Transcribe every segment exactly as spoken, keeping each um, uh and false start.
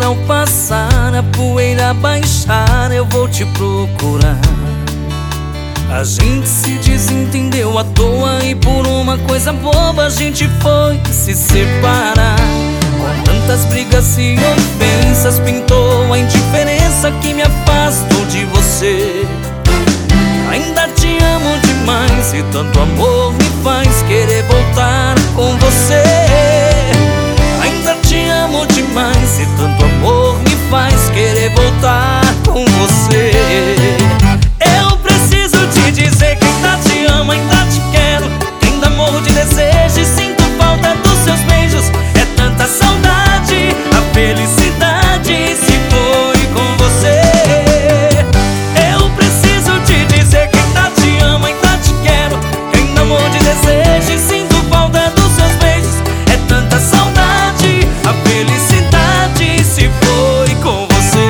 temporal passar, a poeira baixar, eu vou te procurar. A gente se desentendeu à toa e por uma coisa boba a gente foi se separar. Com tantas brigas e ofensas pintou a indiferença que me afastou de você. Ainda te amo demais e tanto amor me faz querer voltar com você. Ainda te amo demais e tanto amor me faz querer voltar com você. Eu preciso te dizer que ainda te amo, ainda te quero, que ainda morro de desejo e sinto falta dos seus beijos. É tanta saudade, a felicidade se foi com você. Eu preciso te dizer que ainda te amo, ainda te quero, que ainda morro de desejo e sinto falta dos seus beijos. É tanta saudade, a felicidade se foi com você.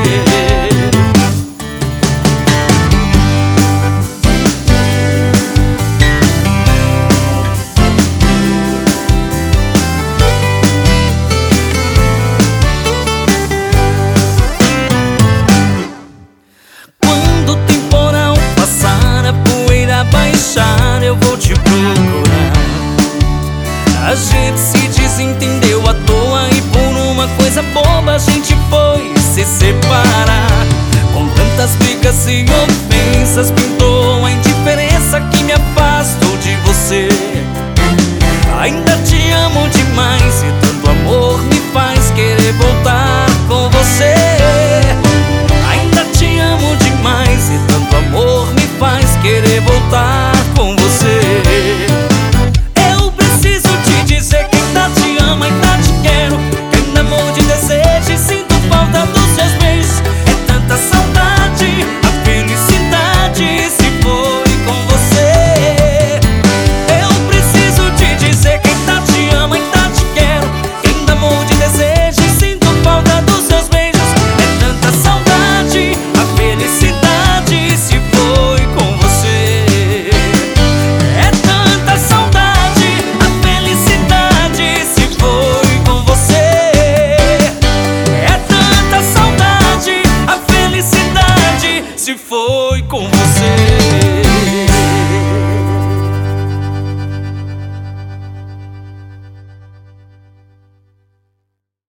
Quando o temporal passar, a poeira baixar, eu vou te procurar. A gente se desentendeu à toa e por uma coisa boba a gente foi se separar. Com tantas brigas e ofensas